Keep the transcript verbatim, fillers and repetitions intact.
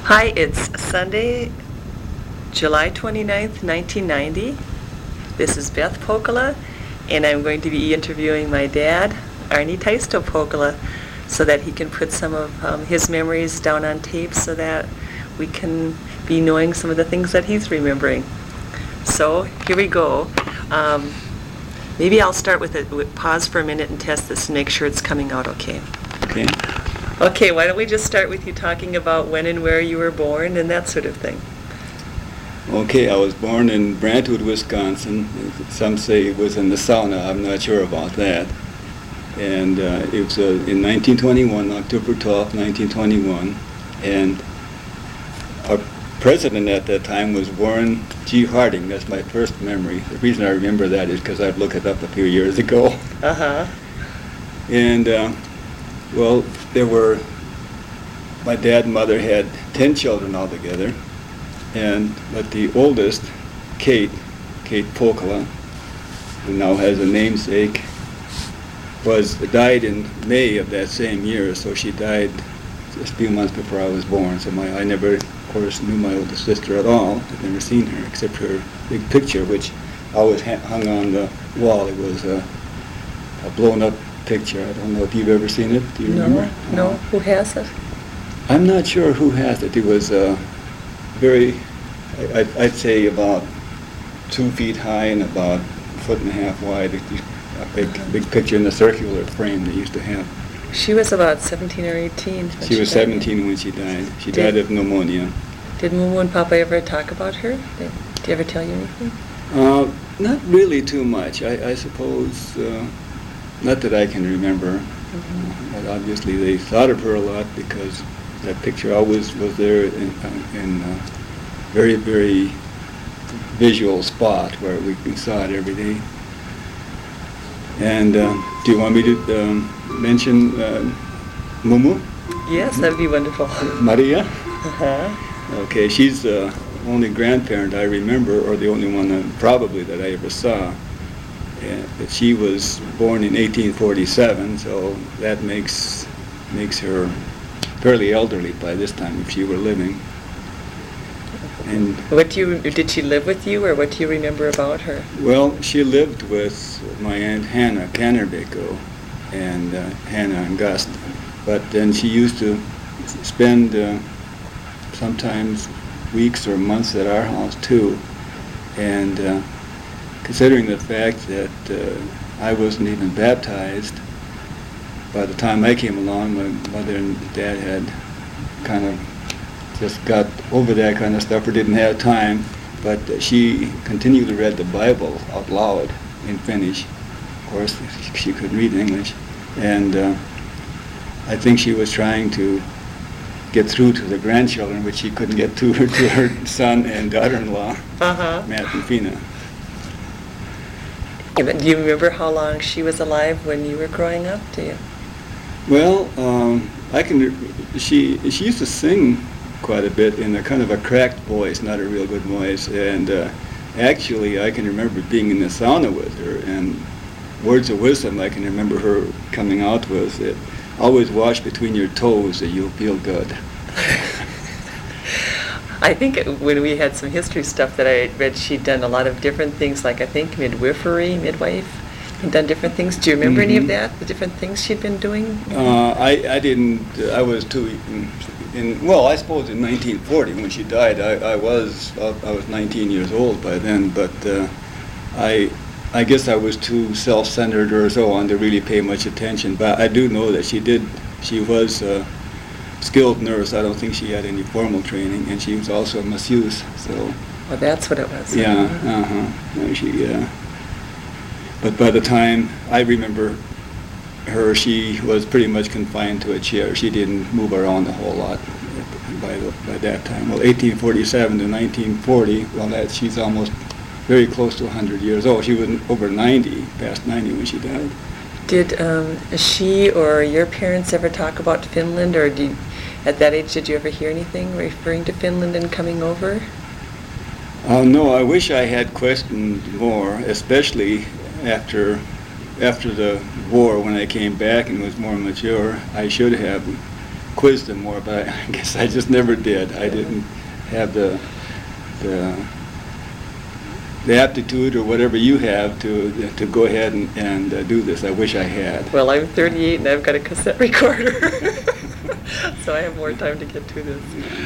Hi, it's Sunday, July twenty-ninth, nineteen ninety. This is Beth Pokola, and I'm going to be interviewing my dad, Arnie Taisto Pokola, so that he can put some of um, his memories down on tape so that we can be knowing some of the things that he's remembering. So here we go. Um, maybe I'll start with it. With, pause for a minute and test this and make sure it's coming out okay. Okay. Okay, why don't we just start with you talking about when and where you were born and that sort of thing. Okay, I was born in Brantwood, Wisconsin. Some say it was in the sauna. I'm not sure about that. And uh, it was uh, in nineteen twenty-one, October twelfth, nineteen twenty-one. And our president at that time was Warren G. Harding. That's my first memory. The reason I remember that is because I've looked it up a few years ago. Uh-huh. And, uh, well, there were, my dad and mother had ten children altogether. And, but the oldest, Kate, Kate Pokola, who now has a namesake, was died in May of that same year, so she died just a few months before I was born. So my I never, of course, knew my oldest sister at all. I'd never seen her except her big picture, which always ha- hung on the wall. It was a, a blown-up picture. I don't know if you've ever seen it. Do you No, remember? no. Uh, Who has it? I'm not sure who has it. It was uh, very, I, I'd, I'd say about two feet high and about a foot and a half wide. A big, big picture in the circular frame they used to have. She was about seventeen or eighteen. when She was died. seventeen when she died. She Did- died of pneumonia. Did Mumu and Papa ever talk about her? Did they ever tell you anything? Uh, not really too much. I, I suppose, uh, not that I can remember. Mm-hmm. But obviously they thought of her a lot because that picture always was there in, uh, in a very, very visual spot where we, we saw it every day. And uh, do you want me to um, mention uh, Mumu? Yes, that'd be wonderful. Maria? Uh-huh. Okay, she's the only grandparent I remember, or the only one that, probably that I ever saw. And, but she was born in eighteen forty-seven, so that makes makes her fairly elderly by this time if she were living. And What do you, did she live with you, or what do you remember about her? well, she lived with my Aunt Hannah Cannerbeko and uh, Hannah and Gus, but then she used to spend uh, sometimes weeks or months at our house too. And uh, considering the fact that uh, I wasn't even baptized, by the time I came along, my mother and dad had kind of just got over that kind of stuff or didn't have time, but uh, she continually read the Bible out loud in Finnish. Of course, she could read English. And uh, I think she was trying to get through to the grandchildren, which she couldn't get to her, to her son and daughter-in-law, Uh-huh. Matt and Fina. Do you remember how long she was alive when you were growing up? Do you? Well, um, I can. She she used to sing quite a bit in a kind of a cracked voice, not a real good voice. And uh, actually, I can remember being in the sauna with her, and words of wisdom I can remember her coming out with it. Always wash between your toes, and you'll feel good. I think it- when we had some history stuff that I read, she'd done a lot of different things, like I think midwifery, midwife, and done different things. Do you remember any of Mhm. that, the different things she'd been doing? Uh, I, I didn't, I was too, in, in, well, I suppose in nineteen forty when she died, I, I was, uh, I was nineteen years old by then, but uh, I, I guess I was too self-centered or so on to really pay much attention. But I do know that she did, she was a skilled nurse. I don't think she had any formal training, and she was also a masseuse, so. Well, that's what it was. Yeah, uh-huh, she, uh, but by the time I remember her, she was pretty much confined to a chair. She didn't move around a whole lot by, the, by that time. Well, eighteen forty-seven to nineteen forty, well, that, she's almost very close to one hundred years old. She was over ninety, past ninety when she died. Did um, she or your parents ever talk about Finland, or did, at that age, did you ever hear anything referring to Finland and coming over? Uh, no, I wish I had questioned more, especially after after the war when I came back and was more mature. I should have quizzed him more, but I guess I just never did. I didn't have the the the aptitude or whatever you have to to go ahead and, and uh, do this. I wish I had. Well, I'm thirty-eight and I've got a cassette recorder, so I have more time to get to this.